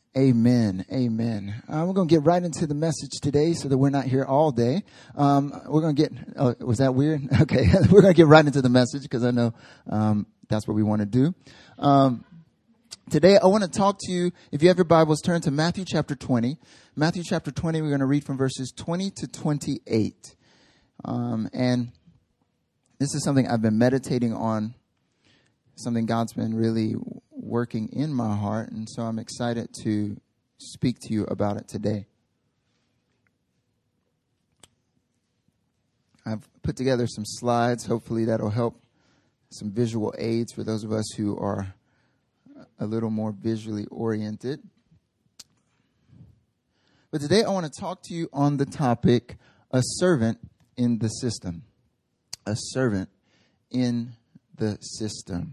Amen. Amen. We're going to get right into the message today so that we're not here all day. We're going to get, was that weird? Okay. We're going to get right into the message because I know, that's what we want to do. Today I want to talk to you, if you have your Bibles, turn to Matthew chapter 20. Matthew chapter 20, we're going to read from verses 20 to 28. And this is something I've been meditating on, something God's been really working in my heart, and so I'm excited to speak to you about it today. I've put together some slides. Hopefully that'll help, some visual aids for those of us who are a little more visually oriented. But today I want to talk to you on the topic, a servant in the system. A servant in the system.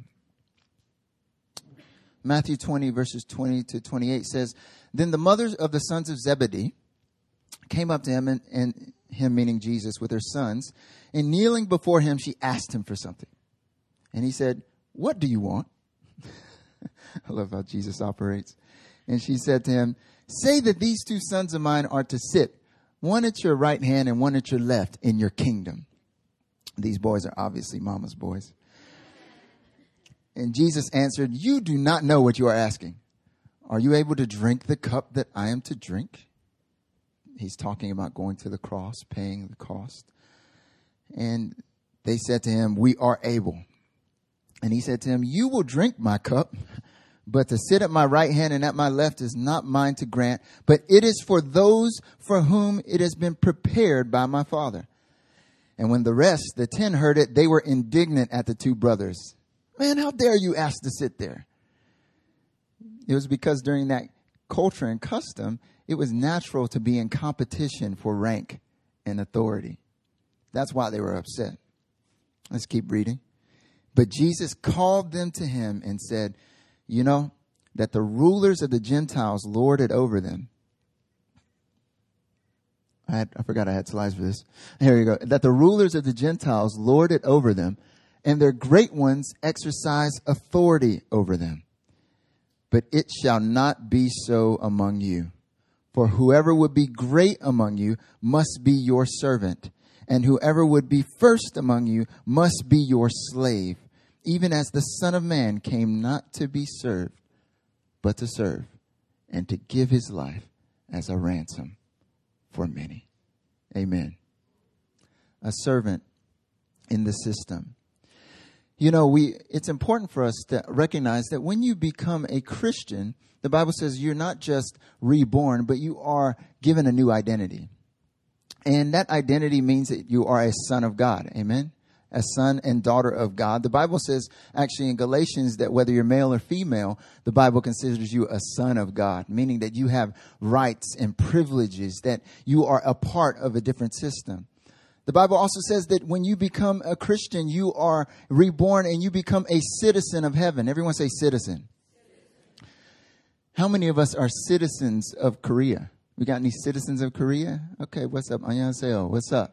Matthew 20, verses 20 to 28 says, Then the mothers of the sons of Zebedee came up to him, and him meaning Jesus, with her sons, and kneeling before him, she asked him for something. And he said, What do you want? I love how Jesus operates. And she said to him, Say that these two sons of mine are to sit, one at your right hand and one at your left, in your kingdom. These boys are obviously mama's boys. And Jesus answered, You do not know what you are asking. Are you able to drink the cup that I am to drink? He's talking about going to the cross, paying the cost. And they said to him, We are able. And he said to him, You will drink my cup, but to sit at my right hand and at my left is not mine to grant, but it is for those for whom it has been prepared by my Father. And when the rest, the 10, heard it, they were indignant at the two brothers. Man, how dare you ask to sit there? It was because during that culture and custom, it was natural to be in competition for rank and authority. That's why they were upset. Let's keep reading. But Jesus called them to him and said, You know that the rulers of the Gentiles lord it over them. I forgot I had slides for this. Here you go. That the rulers of the Gentiles lord it over them, and their great ones exercise authority over them. But it shall not be so among you. For whoever would be great among you must be your servant, and whoever would be first among you must be your slave, even as the Son of Man came not to be served, but to serve, and to give his life as a ransom for many. Amen. A servant in the system. You know, it's important for us to recognize that when you become a Christian, the Bible says you're not just reborn, but you are given a new identity. And that identity means that you are a son of God. Amen. A son and daughter of God. The Bible says actually in Galatians that whether you're male or female, the Bible considers you a son of God, meaning that you have rights and privileges, that you are a part of a different system. The Bible also says that when you become a Christian, you are reborn and you become a citizen of heaven. Everyone say citizen. How many of us are citizens of Korea? We got any citizens of Korea? Okay, what's up? Annyeonghaseyo. What's up?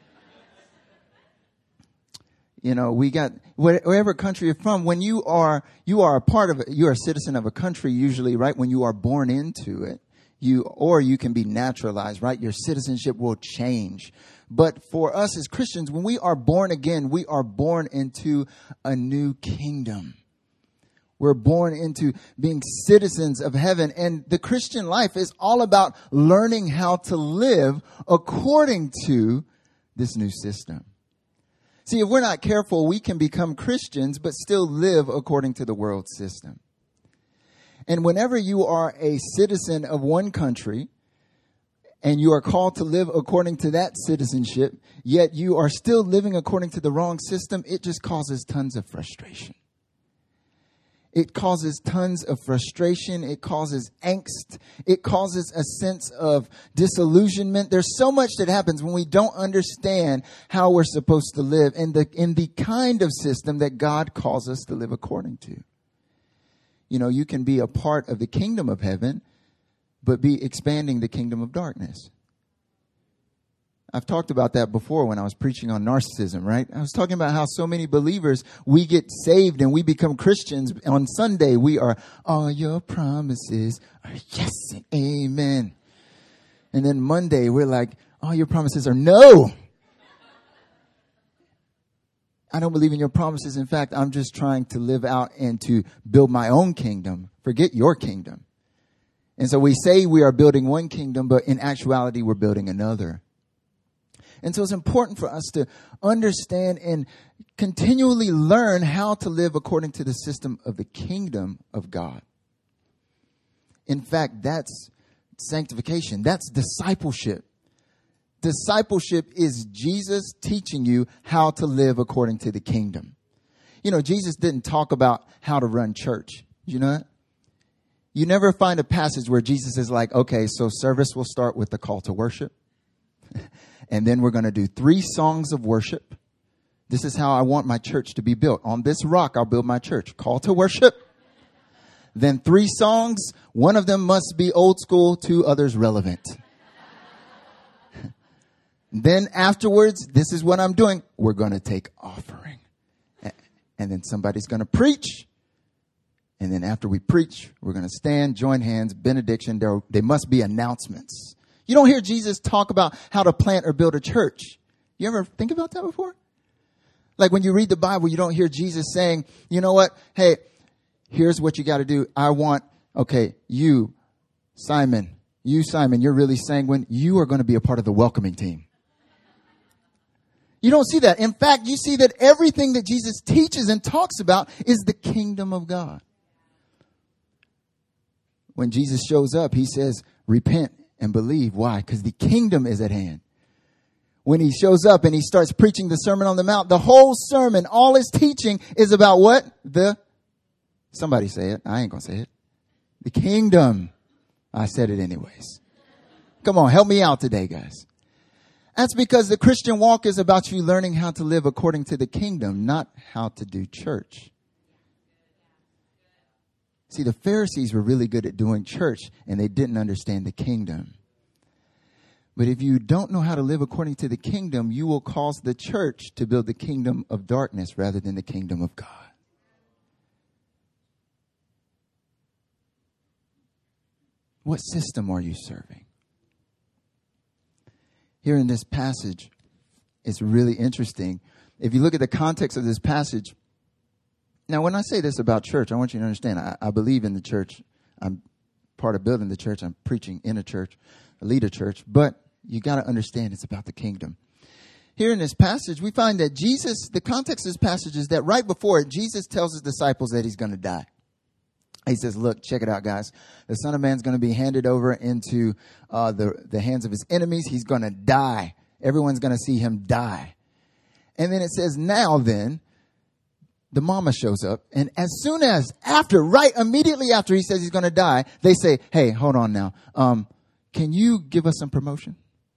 You know, we got wherever country you're from, when you are a part of it, you're a citizen of a country usually, right? When you are born into it, you can be naturalized, right? Your citizenship will change. But for us as Christians, when we are born again, we are born into a new kingdom. We're born into being citizens of heaven. And the Christian life is all about learning how to live according to this new system. See, if we're not careful, we can become Christians, but still live according to the world system. And whenever you are a citizen of one country and you are called to live according to that citizenship, yet you are still living according to the wrong system, it just causes tons of frustration. It causes tons of frustration. It causes angst. It causes a sense of disillusionment. There's so much that happens when we don't understand how we're supposed to live in the kind of system that God calls us to live according to. You know, you can be a part of the kingdom of heaven, but be expanding the kingdom of darkness. I've talked about that before when I was preaching on narcissism, right? I was talking about how so many believers, we get saved and we become Christians. On Sunday, we are, all your promises are yes and amen. And then Monday, we're like, all your promises are no. I don't believe in your promises. In fact, I'm just trying to live out and to build my own kingdom. Forget your kingdom. And so we say we are building one kingdom, but in actuality, we're building another. And so it's important for us to understand and continually learn how to live according to the system of the kingdom of God. In fact, that's sanctification. That's discipleship. Discipleship is Jesus teaching you how to live according to the kingdom. You know, Jesus didn't talk about how to run church. You know that? You never find a passage where Jesus is like, okay, so service will start with the call to worship. And then we're going to do 3 songs of worship. This is how I want my church to be built. On this rock, I'll build my church. Call to worship. Then 3 songs. One of them must be old school, 2 others relevant. Then afterwards, this is what I'm doing. We're going to take offering. And then somebody's going to preach. And then after we preach, we're going to stand, join hands, benediction. There must be announcements. You don't hear Jesus talk about how to plant or build a church. You ever think about that before? Like when you read the Bible, you don't hear Jesus saying, you know what? Hey, here's what you got to do. You, Simon, you're really sanguine. You are going to be a part of the welcoming team. You don't see that. In fact, you see that everything that Jesus teaches and talks about is the kingdom of God. When Jesus shows up, he says, repent and believe. Why? Because the kingdom is at hand. When he shows up and he starts preaching the Sermon on the Mount, the whole sermon, all his teaching is about what? Somebody say it. I ain't going to say it. The kingdom. I said it anyways. Come on, help me out today, guys. That's because the Christian walk is about you learning how to live according to the kingdom, not how to do church. See, the Pharisees were really good at doing church, and they didn't understand the kingdom. But if you don't know how to live according to the kingdom, you will cause the church to build the kingdom of darkness rather than the kingdom of God. What system are you serving? Here in this passage, it's really interesting. If you look at the context of this passage, now when I say this about church, I want you to understand, I believe in the church. I'm part of building the church. I'm preaching in a church, I lead a church. But you got to understand it's about the kingdom. Here in this passage, we find that Jesus, the context of this passage is that right before it, Jesus tells his disciples that he's going to die. He says, look, check it out, guys. The Son of Man's going to be handed over into the hands of his enemies. He's going to die. Everyone's going to see him die. And then it says, now then, the mama shows up. And as soon as, immediately after he says he's going to die, they say, hey, hold on now. Can you give us some promotion?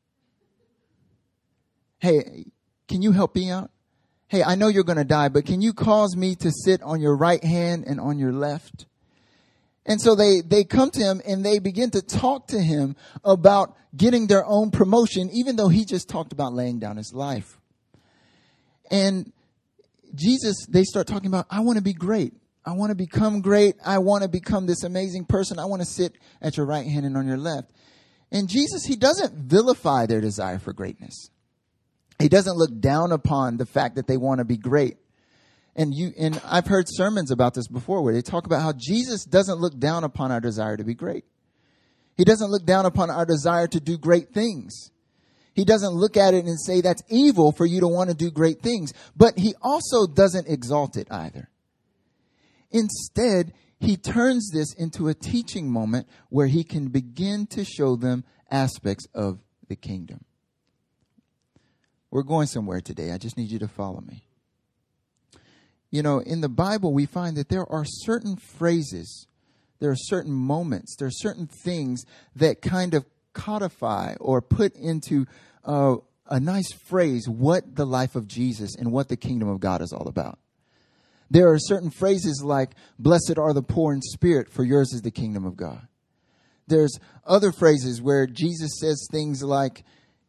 Hey, can you help me out? Hey, I know you're going to die, but can you cause me to sit on your right hand and on your left? And so they come to him and they begin to talk to him about getting their own promotion, even though he just talked about laying down his life. And Jesus, they start talking about, I want to be great. I want to become great. I want to become this amazing person. I want to sit at your right hand and on your left. And Jesus, he doesn't vilify their desire for greatness. He doesn't look down upon the fact that they want to be great. And I've heard sermons about this before where they talk about how Jesus doesn't look down upon our desire to be great. He doesn't look down upon our desire to do great things. He doesn't look at it and say that's evil for you to want to do great things. But he also doesn't exalt it either. Instead, he turns this into a teaching moment where he can begin to show them aspects of the kingdom. We're going somewhere today. I just need you to follow me. You know, in the Bible, we find that there are certain phrases, there are certain moments, there are certain things that kind of codify or put into a nice phrase what the life of Jesus and what the kingdom of God is all about. There are certain phrases like, blessed are the poor in spirit, for yours is the kingdom of God. There's other phrases where Jesus says things like,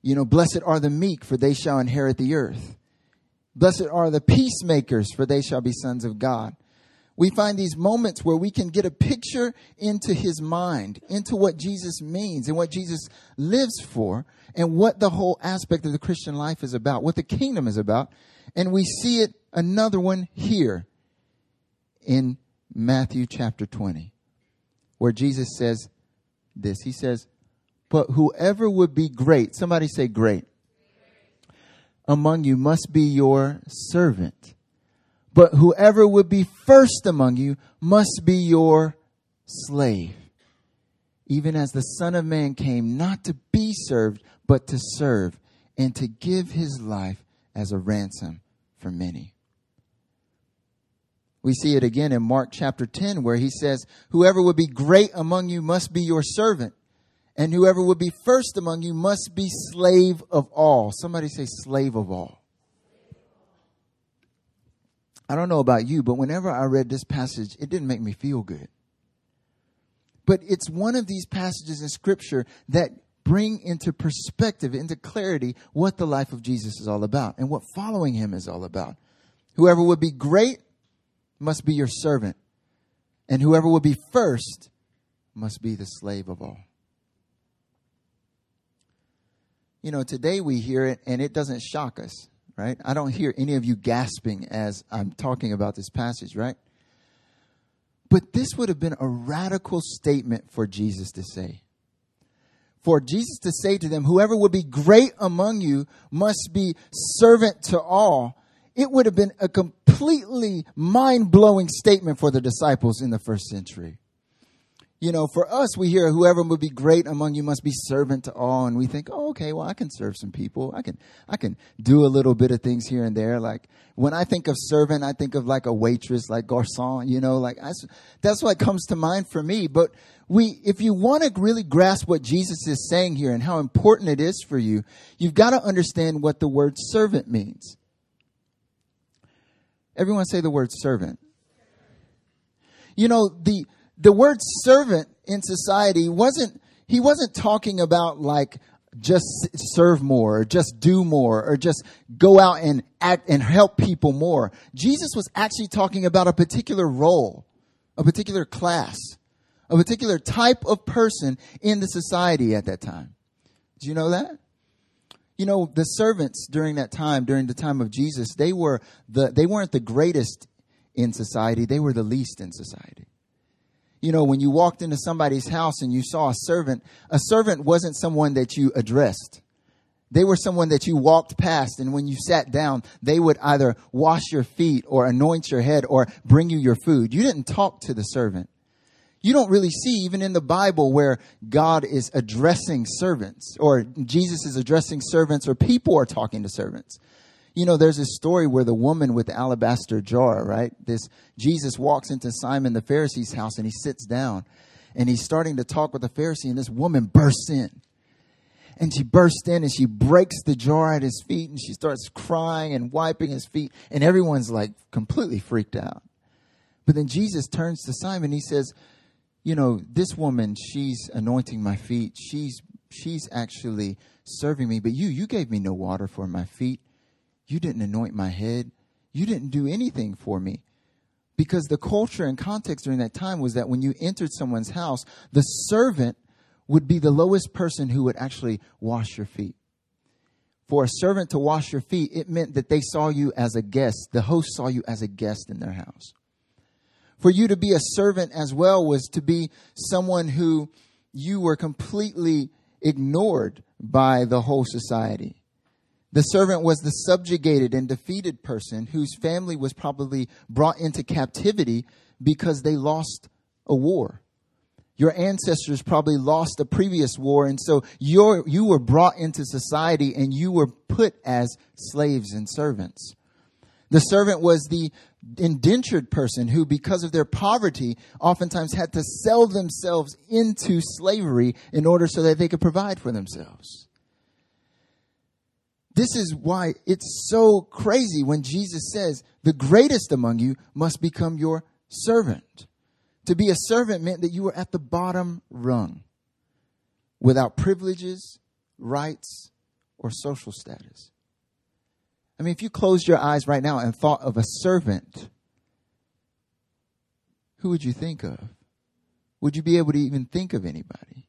Blessed are the meek, for they shall inherit the earth. Blessed are the peacemakers, for they shall be sons of God. We find these moments where we can get a picture into his mind, into what Jesus means and what Jesus lives for, and what the whole aspect of the Christian life is about, what the kingdom is about. And we see it, another one here in Matthew chapter 20, where Jesus says this. He says, but whoever would be great, somebody say great, among you must be your servant. But whoever would be first among you must be your slave. Even as the Son of Man came not to be served, but to serve, and to give his life as a ransom for many. We see it again in Mark chapter 10, where he says, whoever would be great among you must be your servant. And whoever would be first among you must be slave of all. Somebody say slave of all. I don't know about you, but whenever I read this passage, it didn't make me feel good. But it's one of these passages in Scripture that bring into perspective, into clarity, what the life of Jesus is all about and what following him is all about. Whoever would be great must be your servant. And whoever would be first must be the slave of all. Today we hear it and it doesn't shock us, right? I don't hear any of you gasping as I'm talking about this passage, right? But this would have been a radical statement for Jesus to say. For Jesus to say to them, whoever would be great among you must be servant to all. It would have been a completely mind-blowing statement for the disciples in the first century. For us, we hear whoever would be great among you must be servant to all. And we think, oh, okay, well, I can serve some people. I can do a little bit of things here and there. Like when I think of servant, I think of like a waitress, like garçon, that's what comes to mind for me. But if you want to really grasp what Jesus is saying here and how important it is for you, you've got to understand what the word servant means. Everyone say the word servant. The word servant in society he wasn't talking about like just serve more or just do more or just go out and act and help people more. Jesus was actually talking about a particular role, a particular class, a particular type of person in the society at that time. Did you know that? The servants during that time, during the time of Jesus, they weren't the greatest in society. They were the least in society. When you walked into somebody's house and you saw a servant wasn't someone that you addressed. They were someone that you walked past, and when you sat down, they would either wash your feet or anoint your head or bring you your food. You didn't talk to the servant. You don't really see, even in the Bible, where God is addressing servants or Jesus is addressing servants or people are talking to servants. There's this story where the woman with the alabaster jar, right? Jesus walks into Simon the Pharisee's house and he sits down and he's starting to talk with the Pharisee, and this woman bursts in. And she bursts in and she breaks the jar at his feet and she starts crying and wiping his feet, and everyone's like completely freaked out. But then Jesus turns to Simon and he says, this woman, she's anointing my feet. She's actually serving me, but you gave me no water for my feet. You didn't anoint my head. You didn't do anything for me. Because the culture and context during that time was that when you entered someone's house, the servant would be the lowest person who would actually wash your feet. For a servant to wash your feet, it meant that they saw you as a guest. The host saw you as a guest in their house. For you to be a servant as well was to be someone who you were completely ignored by the whole society. The servant was the subjugated and defeated person whose family was probably brought into captivity because they lost a war. Your ancestors probably lost a previous war, and so you were brought into society and you were put as slaves and servants. The servant was the indentured person who, because of their poverty, oftentimes had to sell themselves into slavery in order so that they could provide for themselves. This is why it's so crazy when Jesus says, the greatest among you must become your servant. To be a servant meant that you were at the bottom rung, without privileges, rights, or social status. I mean, if you closed your eyes right now and thought of a servant, who would you think of? Would you be able to even think of anybody?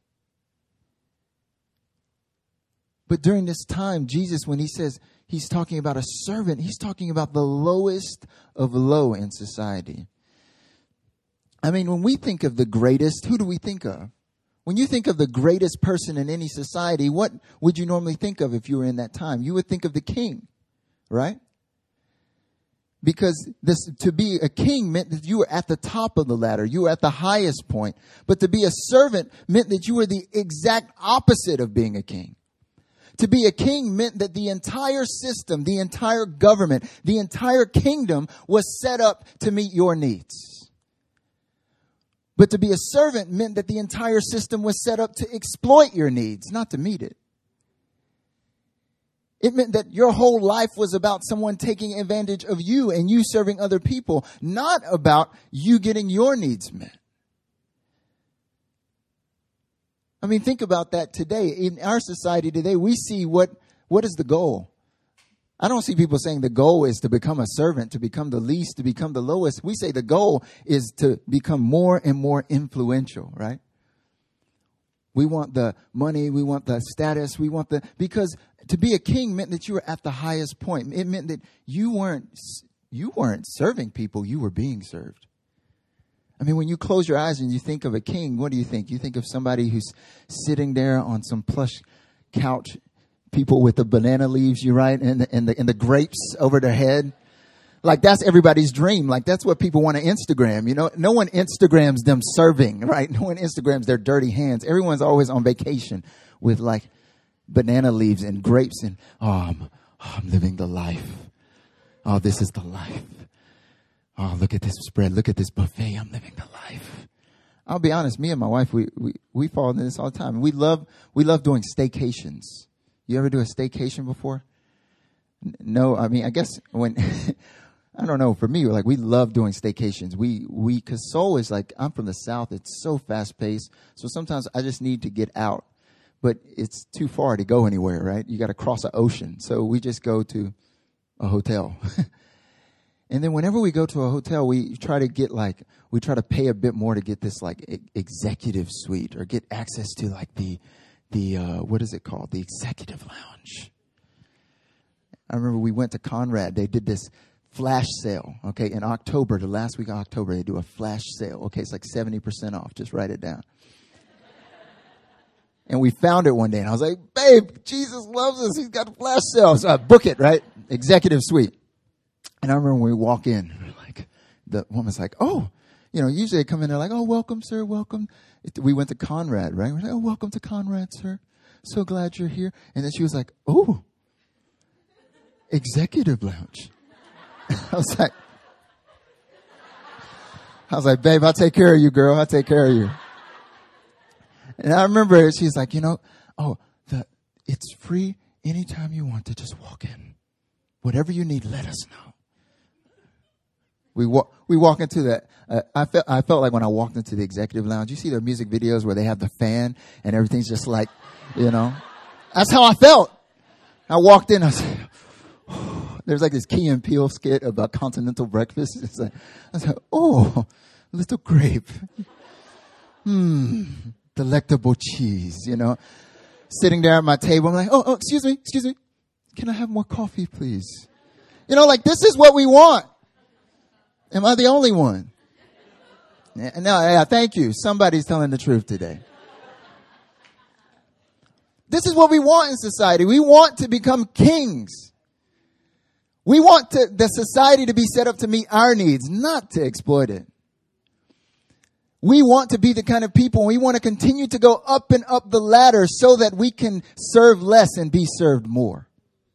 But during this time, Jesus, when he says he's talking about a servant, he's talking about the lowest of low in society. I mean, when we think of the greatest, who do we think of? When you think of the greatest person in any society, what would you normally think of if you were in that time? You would think of the king, right? Because to be a king meant that you were at the top of the ladder. You were at the highest point. But to be a servant meant that you were the exact opposite of being a king. To be a king meant that the entire system, the entire government, the entire kingdom was set up to meet your needs. But to be a servant meant that the entire system was set up to exploit your needs, not to meet it. It meant that your whole life was about someone taking advantage of you and you serving other people, not about you getting your needs met. I mean, think about that today. In our society today, we see what is the goal? I don't see people saying the goal is to become a servant, to become the least, to become the lowest. We say the goal is to become more and more influential, right? We want the money, we want the status, because to be a king meant that you were at the highest point. It meant that you weren't serving people, you were being served. I mean, when you close your eyes and you think of a king, what do you think? You think of somebody who's sitting there on some plush couch, people with the banana leaves, and the grapes over their head. Like, that's everybody's dream. Like, that's what people want to Instagram. You know, no one Instagrams them serving, right? No one Instagrams their dirty hands. Everyone's always on vacation with like banana leaves and grapes and, I'm living the life. Oh, this is the life. Oh, look at this spread. Look at this buffet. I'm living the life. I'll be honest. Me and my wife, we fall into this all the time. We love doing staycations. You ever do a staycation before? No, I mean, I guess when, I don't know, for me, like, we love doing staycations. Cause Seoul is like, I'm from the South. It's so fast paced. So sometimes I just need to get out, but it's too far to go anywhere, right? You got to cross an ocean. So we just go to a hotel. And then whenever we go to a hotel, we try to pay a bit more to get this like executive suite or get access to like the what is it called? The executive lounge. I remember we went to Conrad. They did this flash sale. Okay. In October, the last week of October, they do a flash sale. Okay. It's like 70% off. Just write it down. And we found it one day and I was like, babe, Jesus loves us. He's got a flash sale. So I book it, right? Executive suite. And I remember when we walk in, like, the woman's like, oh, usually they come in, they're like, oh, welcome, sir, welcome. We went to Conrad, right? We're like, oh, welcome to Conrad, sir. So glad you're here. And then she was like, oh, executive lounge. I was like, babe, I'll take care of you, girl. I'll take care of you. And I remember she's like, it's free anytime you want to just walk in. Whatever you need, let us know. We walk into that. I felt like when I walked into the executive lounge, you see their music videos where they have the fan and everything's just like, that's how I felt. I walked in, I was like, there's like this Key and Peele skit about continental breakfast. It's like, I was like, oh, little grape. Delectable cheese, Sitting there at my table, I'm like, oh, excuse me. Can I have more coffee, please? Like, this is what we want. Am I the only one? No, thank you. Somebody's telling the truth today. This is what we want in society. We want to become kings. We want the society to be set up to meet our needs, not to exploit it. We want to be the kind of people, we want to continue to go up and up the ladder so that we can serve less and be served more.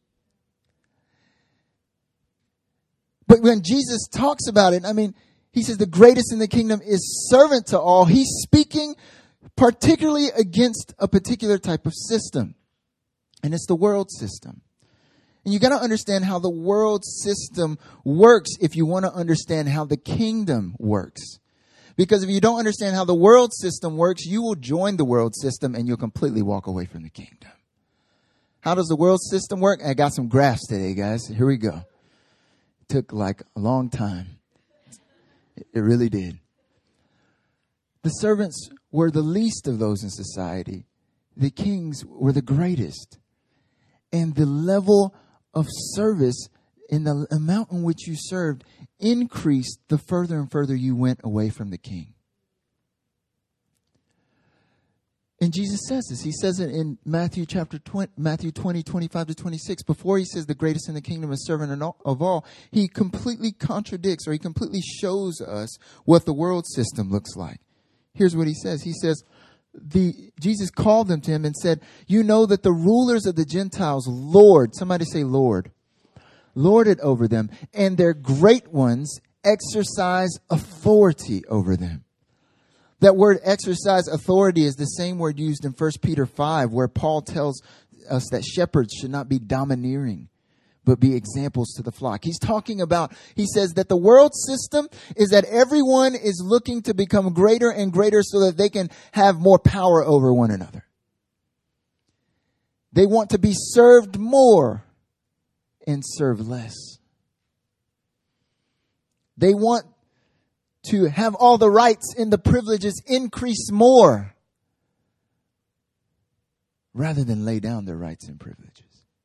But when Jesus talks about it, he says the greatest in the kingdom is servant to all. He's speaking particularly against a particular type of system. And it's the world system. And you got to understand how the world system works if you want to understand how the kingdom works. Because if you don't understand how the world system works, you will join the world system and you'll completely walk away from the kingdom. How does the world system work? I got some graphs today, guys. Here we go. Took like a long time. It really did. The servants were the least of those in society. The kings were the greatest. And the level of service in the amount in which you served increased the further and further you went away from the king. And Jesus says this. He says it in Matthew 20, 25 to 26. Before he says the greatest in the kingdom is servant of all, he completely contradicts, or he completely shows us what the world system looks like. Here's what he says. He says, Jesus called them to him and said, you know that the rulers of the Gentiles lord, somebody say Lord, lorded over them, and their great ones exercise authority over them. That word exercise authority is the same word used in 1 Peter 5, where Paul tells us that shepherds should not be domineering, but be examples to the flock. He's talking about, he says that the world system is that everyone is looking to become greater and greater so that they can have more power over one another. They want to be served more and serve less. They want to have all the rights and the privileges increase more rather than lay down their rights and privileges.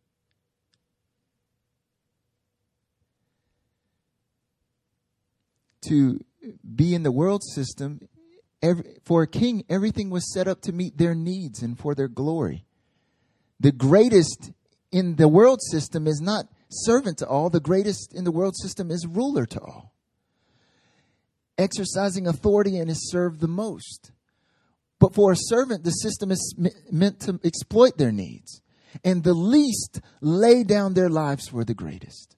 To be in the world system, for a king, everything was set up to meet their needs and for their glory. The greatest in the world system is not servant to all. The greatest in the world system is ruler to all. Exercising authority and is served the most. But for a servant, the system is meant to exploit their needs. And the least lay down their lives for the greatest.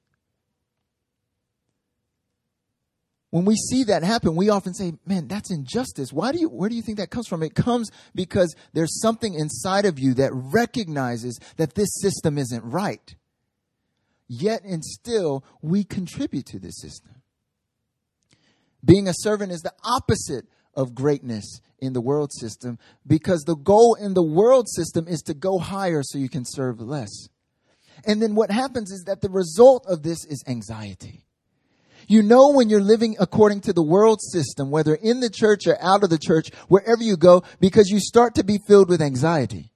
When we see that happen, we often say, man, that's injustice. Where do you think that comes from? It comes because there's something inside of you that recognizes that this system isn't right. Yet and still, we contribute to this system. Being a servant is the opposite of greatness in the world system, because the goal in the world system is to go higher so you can serve less. And then what happens is that the result of this is anxiety. You know, when you're living according to the world system, whether in the church or out of the church, wherever you go, because you start to be filled with anxiety.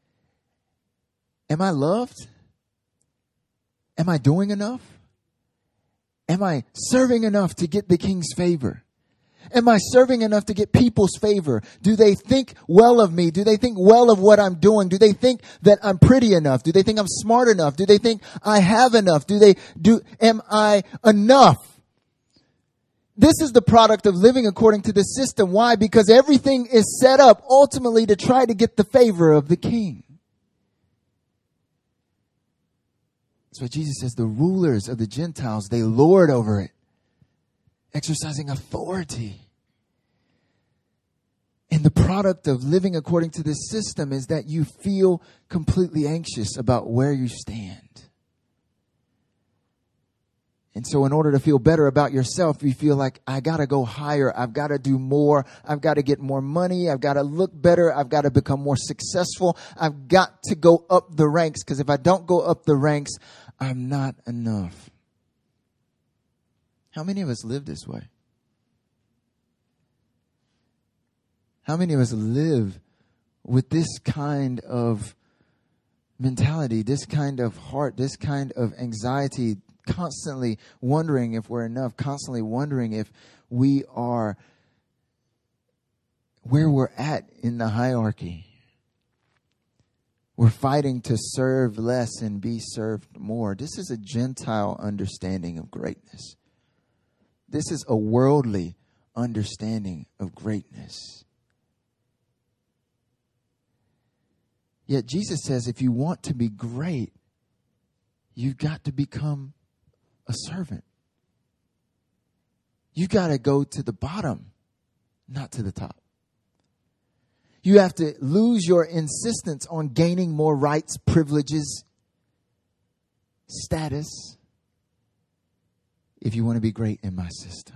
Am I loved? Am I doing enough? Am I serving enough to get the king's favor? Am I serving enough to get people's favor? Do they think well of me? Do they think well of what I'm doing? Do they think that I'm pretty enough? Do they think I'm smart enough? Do they think I have enough? Am I enough? This is the product of living according to the system. Why? Because everything is set up ultimately to try to get the favor of the king. That's why Jesus says the rulers of the Gentiles, they lord over it, exercising authority. And the product of living according to this system is that you feel completely anxious about where you stand. And so in order to feel better about yourself, you feel like, I got to go higher. I've got to do more. I've got to get more money. I've got to look better. I've got to become more successful. I've got to go up the ranks, because if I don't go up the ranks, I'm not enough. How many of us live this way? How many of us live with this kind of mentality, this kind of heart, this kind of anxiety, constantly wondering if we're enough, constantly wondering if we are where we're at in the hierarchy? We're fighting to serve less and be served more. This is a Gentile understanding of greatness. This is a worldly understanding of greatness. Yet Jesus says if you want to be great, you've got to become a servant. You got to go to the bottom, not to the top. You have to lose your insistence on gaining more rights, privileges, status, if you want to be great in my system.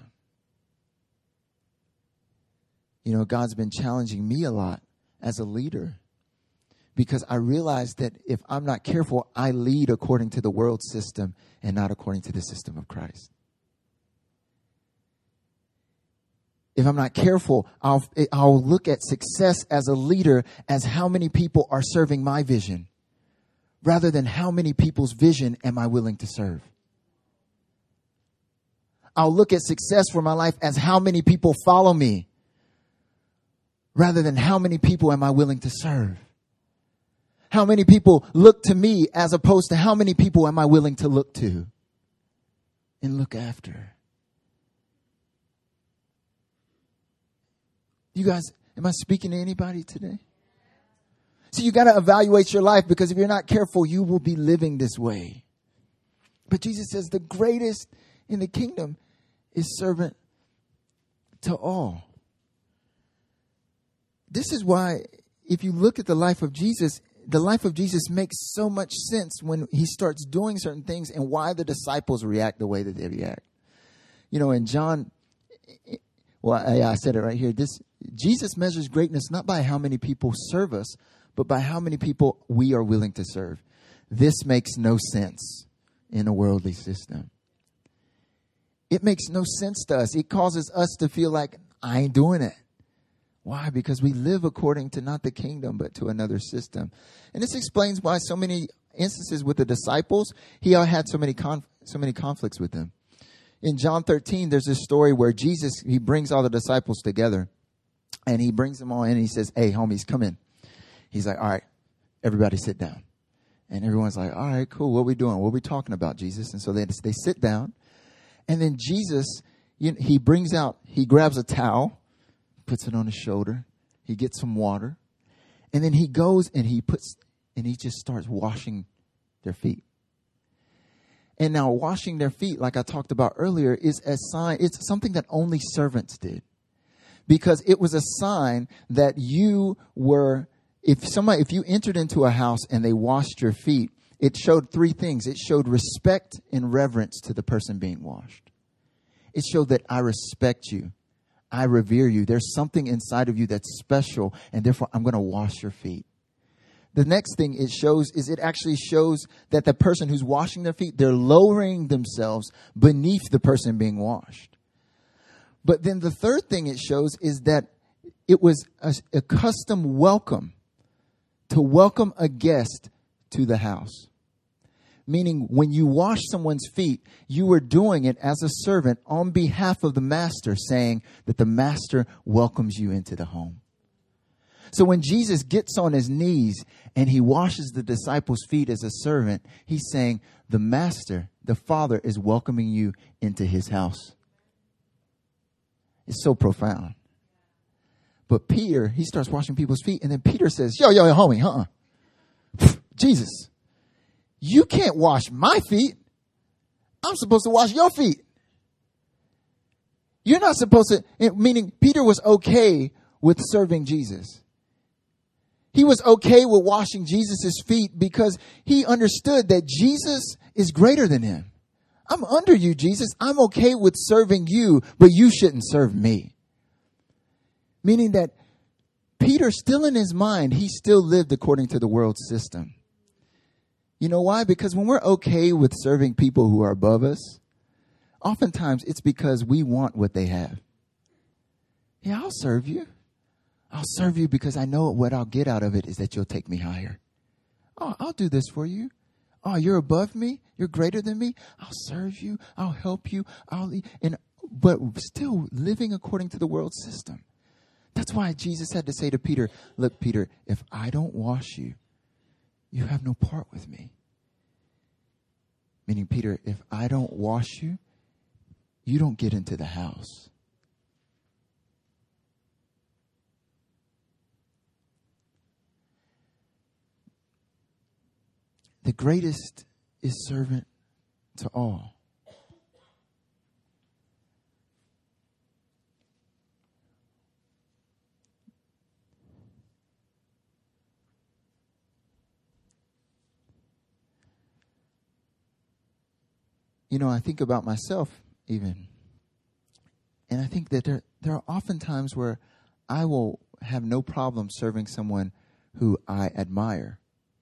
You know, God's been challenging me a lot as a leader, because I realize that if I'm not careful, I lead according to the world system and not according to the system of Christ. If I'm not careful, I'll look at success as a leader as how many people are serving my vision, rather than how many people's vision am I willing to serve. I'll look at success for my life as how many people follow me, rather than how many people am I willing to serve. How many people look to me as opposed to how many people am I willing to look to and look after. You guys, am I speaking to anybody today? So you got to evaluate your life, because if you're not careful, you will be living this way. But Jesus says the greatest in the kingdom is servant to all. This is why, if you look at the life of Jesus makes so much sense when he starts doing certain things and why the disciples react the way that they react. You know, in John, I said it right here. Jesus measures greatness not by how many people serve us, but by how many people we are willing to serve. This makes no sense in a worldly system. It makes no sense to us. It causes us to feel like, I ain't doing it. Why? Because we live according to not the kingdom, but to another system. And this explains why so many instances with the disciples, he had so many conflicts with them. In John 13, there's this story where Jesus, he brings all the disciples together, and he brings them all in and he says, hey, homies, come in. He's like, all right, everybody sit down. And everyone's like, all right, cool. What are we doing? What are we talking about, Jesus? And so they sit down. And then Jesus, he grabs a towel, puts it on his shoulder. He gets some water. And then he goes and he just starts washing their feet. And now washing their feet, like I talked about earlier, is a sign. It's something that only servants did. Because it was a sign that if you entered into a house and they washed your feet, it showed three things. It showed respect and reverence to the person being washed. It showed that I respect you. I revere you. There's something inside of you that's special, and therefore I'm going to wash your feet. The next thing it actually shows that the person who's washing their feet, they're lowering themselves beneath the person being washed. But then the third thing it shows is that it was a custom welcome to welcome a guest to the house. Meaning when you wash someone's feet, you were doing it as a servant on behalf of the master, saying that the master welcomes you into the home. So when Jesus gets on his knees and he washes the disciples' feet as a servant, he's saying the master, the Father, is welcoming you into his house. It's so profound. But Peter, he starts washing people's feet, and then Peter says, yo, homie, Jesus, you can't wash my feet. I'm supposed to wash your feet. You're not supposed to, meaning Peter was okay with serving Jesus. He was okay with washing Jesus' feet because he understood that Jesus is greater than him. I'm under you, Jesus. I'm okay with serving you, but you shouldn't serve me. Meaning that Peter, still in his mind, he still lived according to the world system. You know why? Because when we're okay with serving people who are above us, oftentimes it's because we want what they have. Yeah, I'll serve you. I'll serve you because I know what I'll get out of it is that you'll take me higher. Oh, I'll do this for you. Oh, you're above me. You're greater than me. I'll serve you. I'll help you. But still living according to the world system. That's why Jesus had to say to Peter, look, Peter, if I don't wash you, you have no part with me. Meaning, Peter, if I don't wash you, you don't get into the house. The greatest is servant to all. You know, I think about myself even. And I think that there are often times where I will have no problem serving someone who I admire.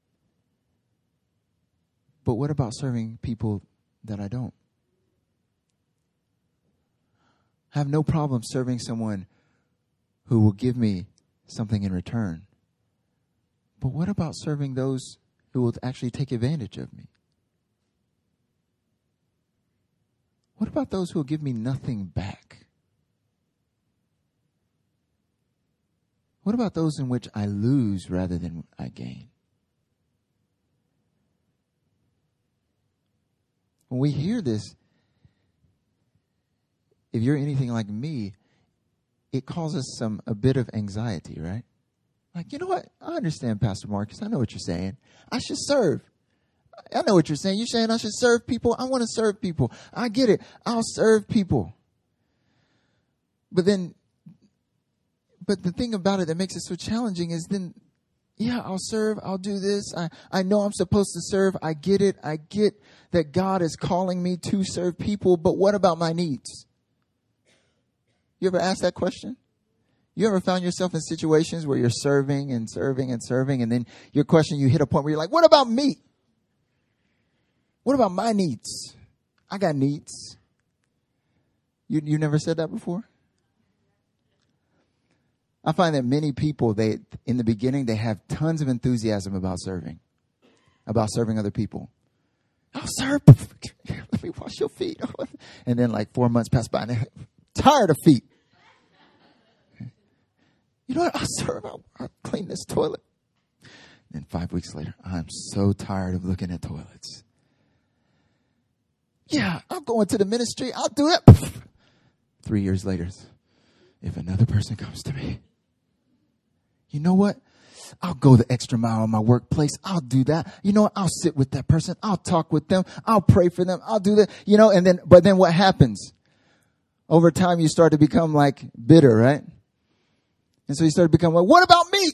But what about serving people that I don't? I have no problem serving someone who will give me something in return. But what about serving those who will actually take advantage of me? What about those who will give me nothing back? What about those in which I lose rather than I gain? When we hear this, if you're anything like me, it causes a bit of anxiety, right? Like, you know what? I understand, Pastor Marcus. I know what you're saying. I should serve. I know what you're saying. You're saying I should serve people. I want to serve people. I get it. I'll serve people. But the thing about it that makes it so challenging is then, yeah, I'll serve. I'll do this. I know I'm supposed to serve. I get it. I get that God is calling me to serve people. But what about my needs? You ever asked that question? You ever found yourself in situations where you're serving and serving and serving, and then your question, you hit a point where you're like, what about me? What about my needs? I got needs. You never said that before? I find that many people, in the beginning, they have tons of enthusiasm about serving other people. I'll serve. Let me wash your feet. And then like 4 months pass by and they're tired of feet. You know what? I'll serve. I'll clean this toilet. And 5 weeks later, I'm so tired of looking at toilets. Yeah, I'll go into the ministry. I'll do that. 3 years later, if another person comes to me, you know what? I'll go the extra mile in my workplace. I'll do that. You know what? I'll sit with that person. I'll talk with them. I'll pray for them. I'll do that. You know, but then what happens? Over time, you start to become like bitter, right? And so you start to become like, what about me?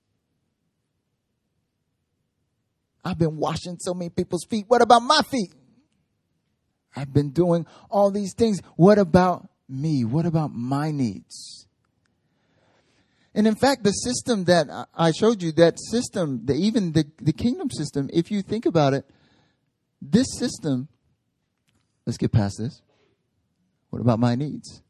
I've been washing so many people's feet. What about my feet? I've been doing all these things. What about me? What about my needs? And in fact, the system that I showed you, that system, even the kingdom system, if you think about it, this system, let's get past this. What about my needs?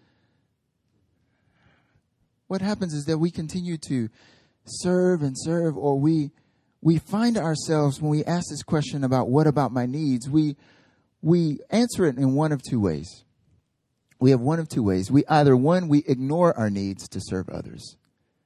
What happens is that we continue to serve and serve, or we find ourselves, when we ask this question about what about my needs, we answer it in one of two ways. We have one of two ways. We ignore our needs to serve others.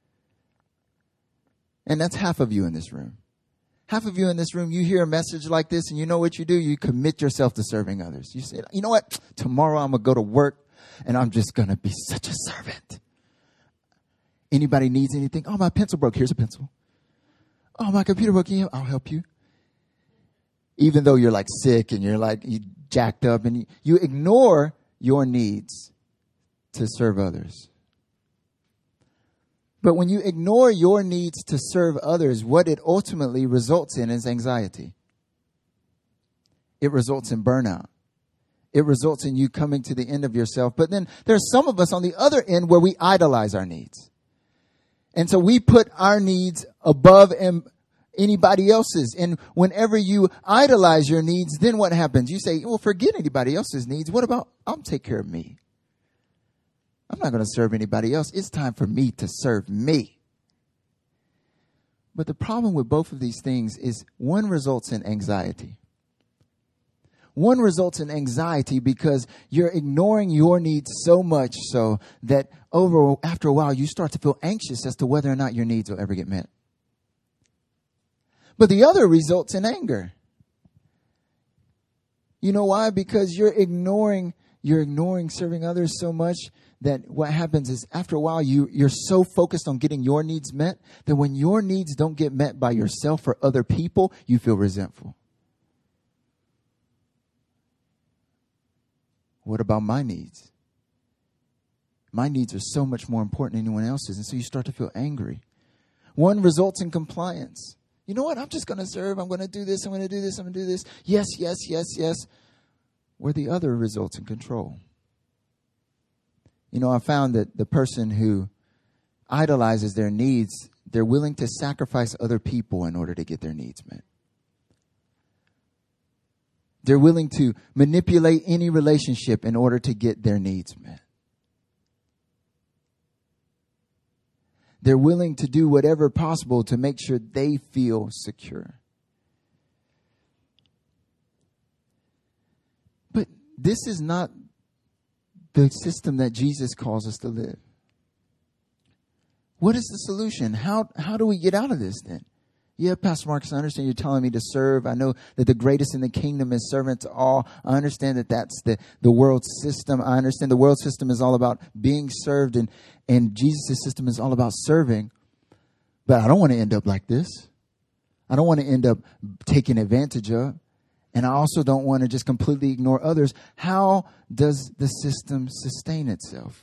And that's half of you in this room. Half of you in this room, you hear a message like this and you know what you do? You commit yourself to serving others. You say, you know what? Tomorrow I'm going to go to work and I'm just going to be such a servant. Anybody needs anything? Oh, my pencil broke. Here's a pencil. Oh, my computer broke. I'll help you. Even though you're like sick and you're like you jacked up, and you ignore your needs to serve others. But when you ignore your needs to serve others, what it ultimately results in is anxiety. It results in burnout. It results in you coming to the end of yourself. But then there's some of us on the other end where we idolize our needs. And so we put our needs above anybody else's. And whenever you idolize your needs, then what happens? You say, well, forget anybody else's needs. What about, I'll take care of me. I'm not going to serve anybody else. It's time for me to serve me. But the problem with both of these things is one results in anxiety. One results in anxiety because you're ignoring your needs so much so that after a while you start to feel anxious as to whether or not your needs will ever get met. But the other results in anger. You know why? Because you're ignoring serving others so much that what happens is after a while you're so focused on getting your needs met that when your needs don't get met by yourself or other people, you feel resentful. What about my needs? My needs are so much more important than anyone else's. And so you start to feel angry. One results in compliance. You know what? I'm just going to serve. I'm going to do this. I'm going to do this. I'm going to do this. Yes, yes, yes, yes. Where the other results in control. You know, I found that the person who idolizes their needs They're willing to sacrifice other people in order to get their needs met. They're willing to manipulate any relationship in order to get their needs met. They're willing to do whatever possible to make sure they feel secure. But this is not the system that Jesus calls us to live. What is the solution? How do we get out of this then? Yeah, Pastor Marcus, I understand you're telling me to serve. I know that the greatest in the kingdom is servant to all. I understand that that's the world system. I understand the world system is all about being served, and Jesus' system is all about serving. But I don't want to end up like this. I don't want to end up taken advantage of. And I also don't want to just completely ignore others. How does the system sustain itself?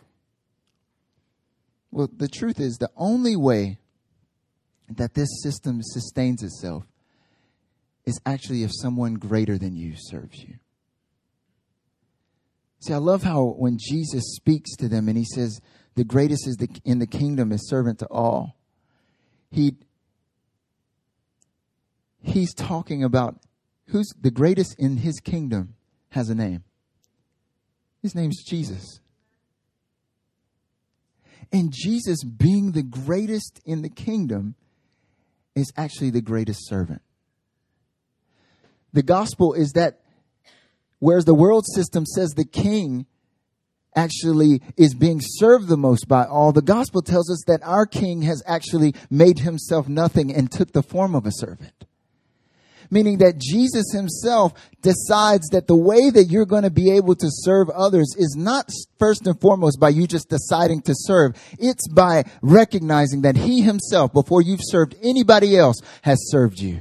Well, the truth is the only way that this system sustains itself is actually if someone greater than you serves you. See, I love how when Jesus speaks to them and he says, the greatest is in the kingdom is servant to all. He's talking about who's the greatest in his kingdom has a name. His name's Jesus. And Jesus, being the greatest in the kingdom, is actually the greatest servant. The gospel is that whereas the world system says the king actually is being served the most by all, the gospel tells us that our king has actually made himself nothing and took the form of a servant. Meaning that Jesus himself decides that the way that you're going to be able to serve others is not first and foremost by you just deciding to serve. It's by recognizing that he himself, before you've served anybody else, has served you.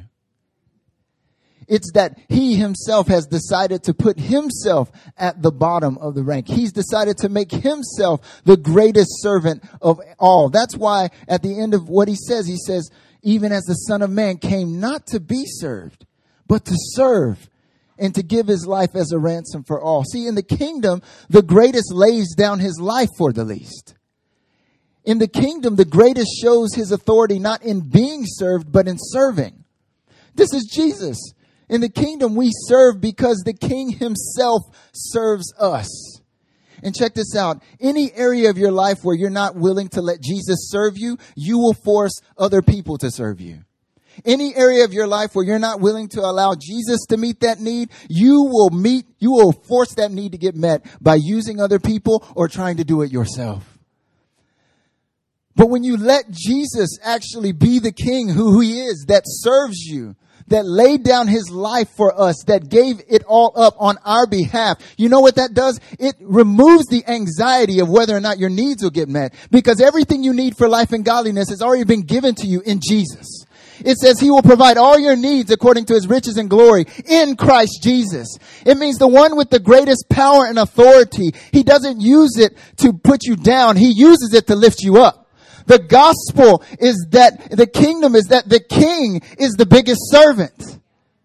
It's that he himself has decided to put himself at the bottom of the rank. He's decided to make himself the greatest servant of all. That's why at the end of what he says, even as the Son of Man came not to be served, but to serve and to give his life as a ransom for all. See, in the kingdom, the greatest lays down his life for the least. In the kingdom, the greatest shows his authority not in being served, but in serving. This is Jesus. In the kingdom, we serve because the king himself serves us. And check this out. Any area of your life where you're not willing to let Jesus serve you, you will force other people to serve you. Any area of your life where you're not willing to allow Jesus to meet that need, you will force that need to get met by using other people or trying to do it yourself. But when you let Jesus actually be the king who he is, that serves you, that laid down his life for us, that gave it all up on our behalf. You know what that does? It removes the anxiety of whether or not your needs will get met, because everything you need for life and godliness has already been given to you in Jesus. It says he will provide all your needs according to his riches and glory in Christ Jesus. It means the one with the greatest power and authority. He doesn't use it to put you down. He uses it to lift you up. The gospel is that the kingdom is that the king is the biggest servant.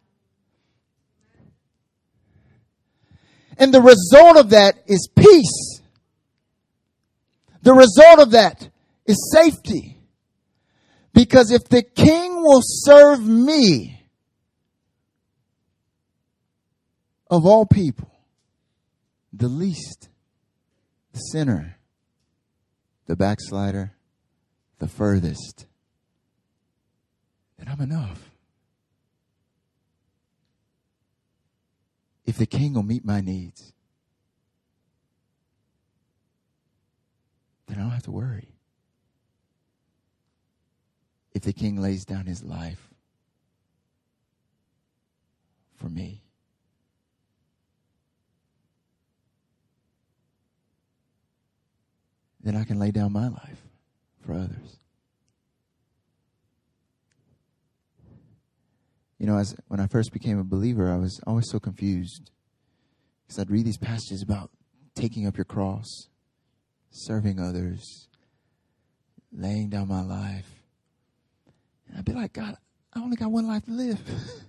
And the result of that is peace. The result of that is safety. Because if the king will serve me, of all people, the least, the sinner, the backslider, the furthest, then I'm enough. If the king will meet my needs, then I don't have to worry. If the king lays down his life for me, then I can lay down my life for others. You know, when I first became a believer, I was always so confused, because I'd read these passages about taking up your cross, serving others, laying down my life. And I'd be like, God, I only got one life to live.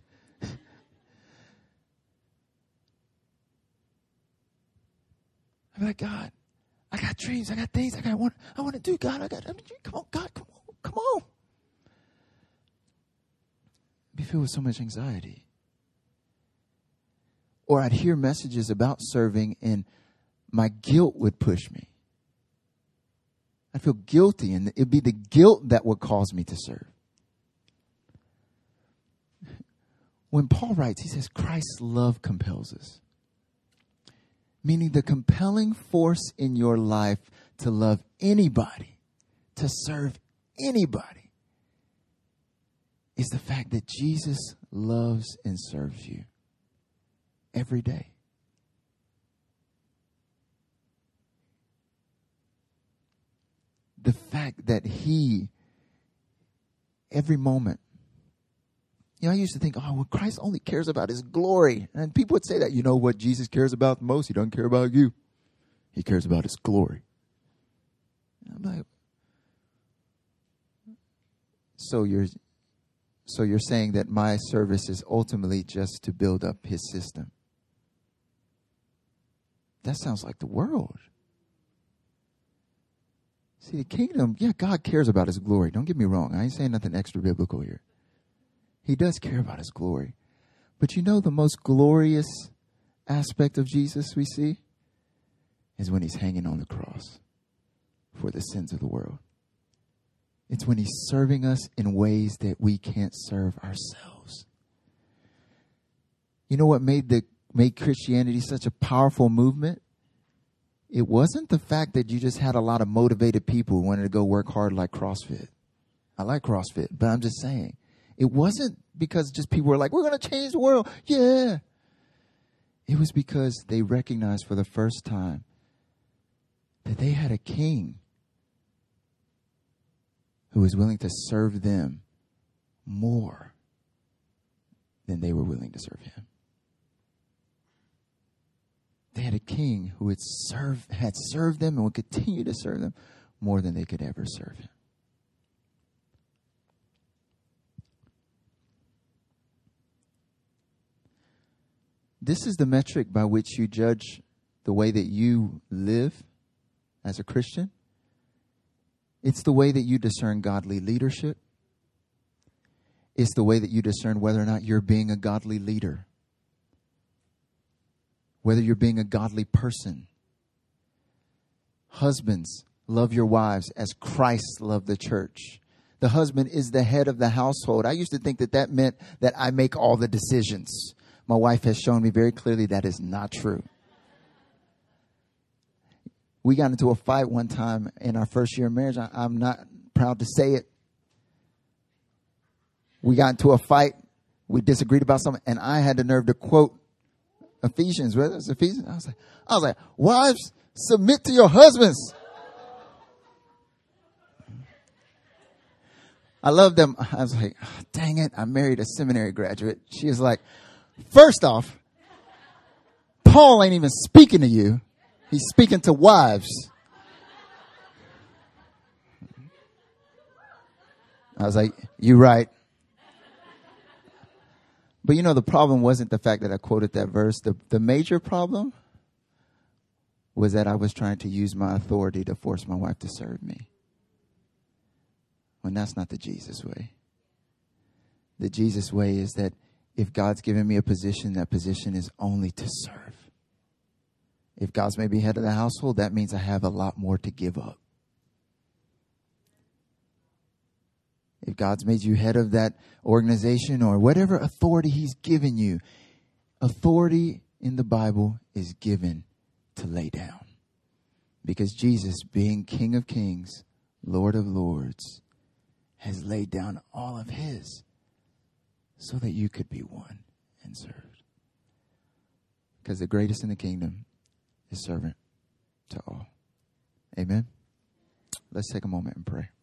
I'd be like, God, I got dreams, I got things I want to do. God, come on, God, come on. be filled with so much anxiety. Or I'd hear messages about serving and my guilt would push me. I'd feel guilty, and it'd be the guilt that would cause me to serve. When Paul writes, he says, Christ's love compels us. Meaning the compelling force in your life to love anybody, to serve anybody, is the fact that Jesus loves and serves you every day. The fact that he, every moment, I used to think, oh, well, Christ only cares about his glory. And people would say that, you know what Jesus cares about most? He doesn't care about you. He cares about his glory. And I'm like, so you're saying that my service is ultimately just to build up his system? That sounds like the world. See, the kingdom, yeah, God cares about his glory. Don't get me wrong. I ain't saying nothing extra biblical here. He does care about his glory. But you know the most glorious aspect of Jesus we see is when he's hanging on the cross for the sins of the world. It's when he's serving us in ways that we can't serve ourselves. You know what made Christianity such a powerful movement? It wasn't the fact that you just had a lot of motivated people who wanted to go work hard like CrossFit. I like CrossFit, but I'm just saying. It wasn't because just people were like, we're going to change the world. Yeah. It was because they recognized for the first time that they had a king who was willing to serve them more than they were willing to serve him. They had a king who had served them and would continue to serve them more than they could ever serve him. This is the metric by which you judge the way that you live as a Christian. It's the way that you discern godly leadership. It's the way that you discern whether or not you're being a godly leader. Whether you're being a godly person. Husbands, love your wives as Christ loved the church. The husband is the head of the household. I used to think that meant that I make all the decisions. My wife has shown me very clearly that is not true. We got into a fight one time in our first year of marriage. I'm not proud to say it. We got into a fight. We disagreed about something, and I had the nerve to quote Ephesians. Whether it's Ephesians, I was like, wives, submit to your husbands. I love them. I was like, oh, dang it. I married a seminary graduate. She was like, first off, Paul ain't even speaking to you. He's speaking to wives. I was like, you're right. But you know, the problem wasn't the fact that I quoted that verse. The major problem was that I was trying to use my authority to force my wife to serve me. When that's not the Jesus way. The Jesus way is that if God's given me a position, that position is only to serve. If God's made me head of the household, that means I have a lot more to give up. If God's made you head of that organization or whatever authority he's given you, authority in the Bible is given to lay down. Because Jesus, being King of Kings, Lord of Lords, has laid down all of his so that you could be won and served. Because the greatest in the kingdom is servant to all. Amen. Let's take a moment and pray.